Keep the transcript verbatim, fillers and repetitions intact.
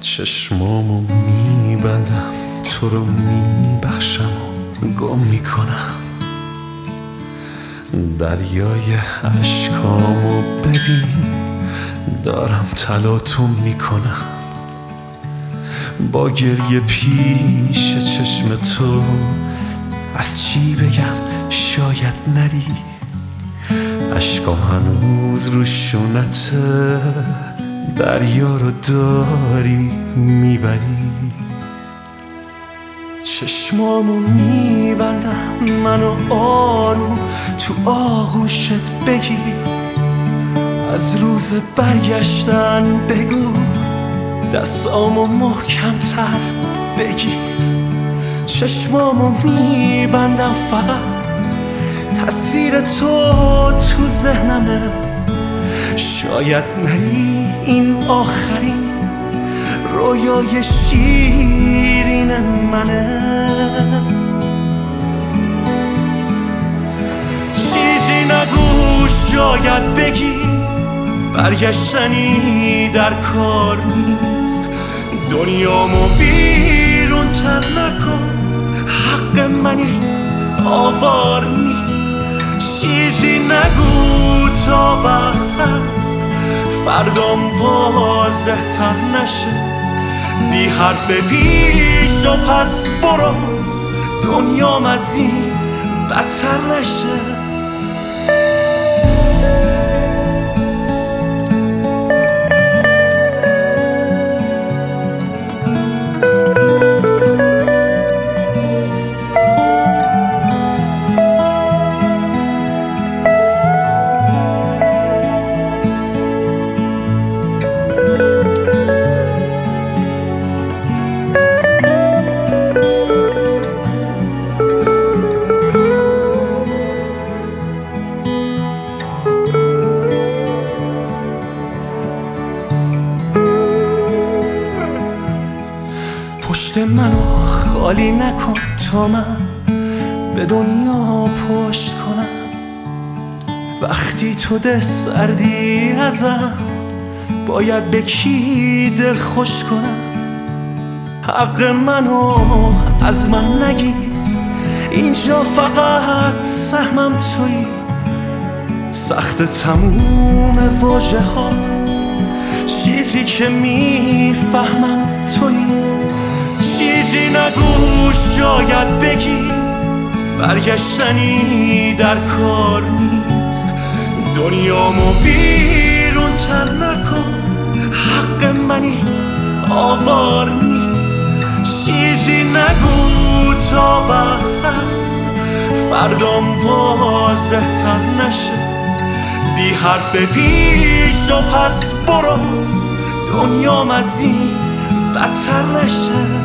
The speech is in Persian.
چشمامو میبندم، تو رو میبخشم و گم میکنم. دریای عشقامو ببین، دارم تلاطم میکنم. با گریه پیش چشم تو از چی بگم شاید ندی. عشقام هنوز رو شونته، دریا رو داری میبری. چشمامو میبندم، منو آروم تو آغوشت بگیر. از روز برگشتن بگو، دستامو محکم تر بگیر. چشمامو میبندم، فقط تصویر تو تو ذهنمه. شاید نری این آخرین رویای شیرین منه. چیزی نگو، شاید بگی برگشتنی در کار نیست. دنیامو بیرون تر نکن، حق منی آوار نیست. چیزی نگو تا وقت هست فردام واضح تر نشه. بی حرف پیش و پس برو، دنیام از این بدتر نشه. پشت منو خالی نکن تا من به دنیا پشت کنم. وقتی تو ده سردی ازم، باید به کی دل خوش کنم. حق منو از من نگیر، اینجا فقط سهمم تویی. سخت تموم واژه ها، چیزی که میفهمم تویی. چیزی نگو، شاید بگی برگشتنی در کار نیست. دنیامو بیرون تر نکن، حق منی آوار نیست. چیزی نگو تا وقت هست فردام واضح تر نشه. بی حرف پیش و پس برو، دنیام از این بدتر نشه.